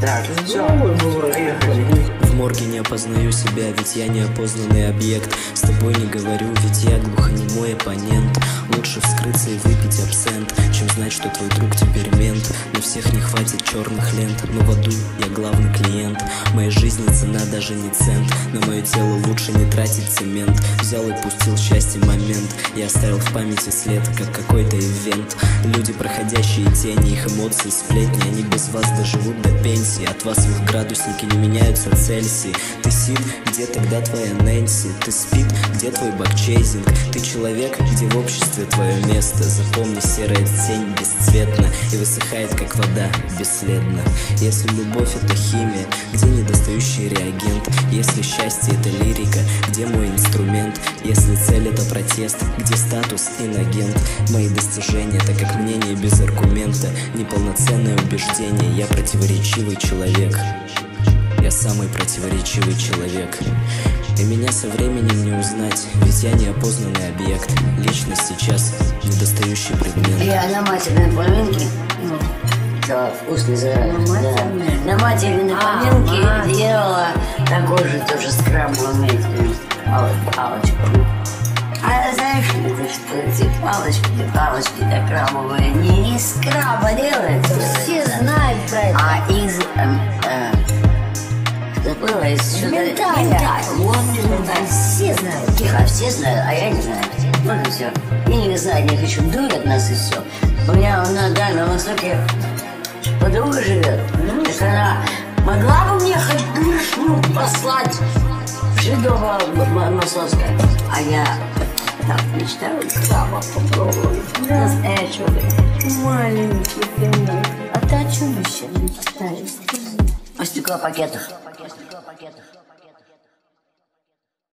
Так, все, поехали. В морге не опознаю себя, ведь я неопознанный объект. С тобой не говорю, ведь я глухонемой оппонент. Лучше вскрыться и выпить абсент, чем знать, что твой друг теперь мент. На всех не хватит черных лент, но в аду я главный клиент. Моей жизни цена даже не цент, на мое тело лучше не тратить цемент. Взял и пустил счастье момент, я оставил в памяти след, как какой-то ивент. Люди, проходящие тени, их эмоции, сплетни, они без вас доживут до пенсии. От вас в их градуснике не меняются Цельсии. Ты сид, где тогда твоя Нэнси? Ты спид, где твой бакчейзинг? Ты человек, где в обществе твое место? Запомни, серая тень бесцветна и высыхает, как вода, бесследно. Если любовь — это химия, где недостающий реагент? Если счастье — это лирика, где мой инструмент? Если цель — это протест, где статус инагент? Мои достижения — это как мнение без аргумента, неполноценное убеждение. Я противоречивый человек, я самый противоречивый человек. И меня со временем не узнать, ведь я неопознанный объект. Личность сейчас недостающий предмет. Я на матерной поминке, да, вкусный зараза, да. На матерной поминке делала такой же тоже скраб, умеете, палочку. А знаешь, что эти палочки так крабовые не из краба делаются. Все знают про это. А из забыла из менталя. Вот из менталя. Все знают. Тихо, все знают, а я не знаю. Вот и все. Я не знаю, они еще дурят нас и все. У меня на Дальнем Востоке подруга живет. Так она могла бы мне хоть гришну послать в Жидово-Масловское. А я так мечтаю краба попробовать. Да. Настоящего. Маленький ты мой. А ты о чем еще мечтаешь? О стеклопакетах.